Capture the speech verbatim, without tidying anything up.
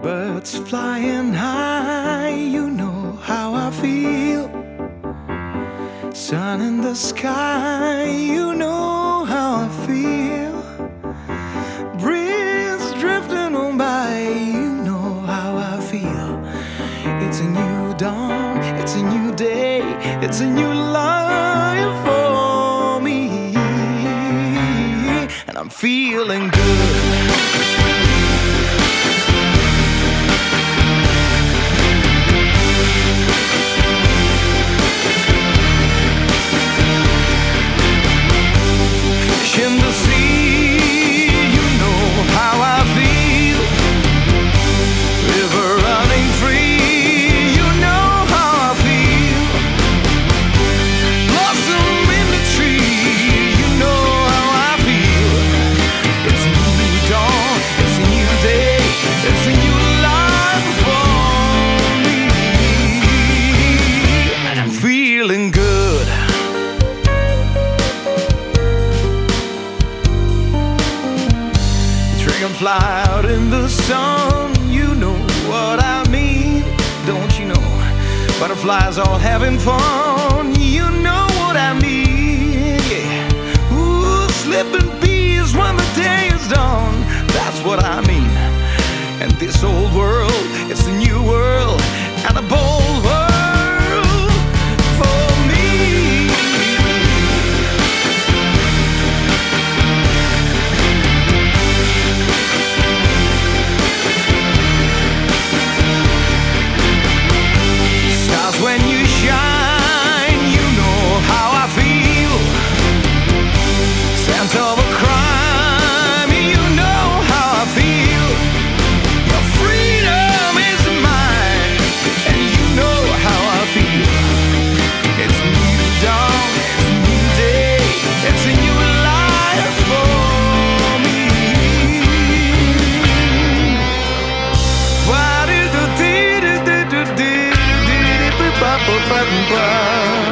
Birds flying high, you know how I feel. Sun in the sky, you know how I feel. Breeze drifting on by, you know how I feel. It's a new dawn, it's a new day, it's a new life for me, and I'm feeling good. In the sea, you know how I feel. River running free, you know how I feel. Blossom in the tree, you know how I feel. It's a new dawn, it's a new day, it's a new life for me, and I'm feeling good. Fly out in the sun, you know what I mean, don't you know? Butterflies all having fun, you know what I mean, yeah. Ooh, slipping bees when the day is done, that's what I mean. And this old world, it's a new world, and a bold world for me. When you shine, you know how I feel. Scent of a crime, you know how I feel. Your freedom is mine, and you know how I feel. It's a new dawn, it's a new day, it's a new life for me. Why did the dee dee dee dee dee? Ba ba ba ba.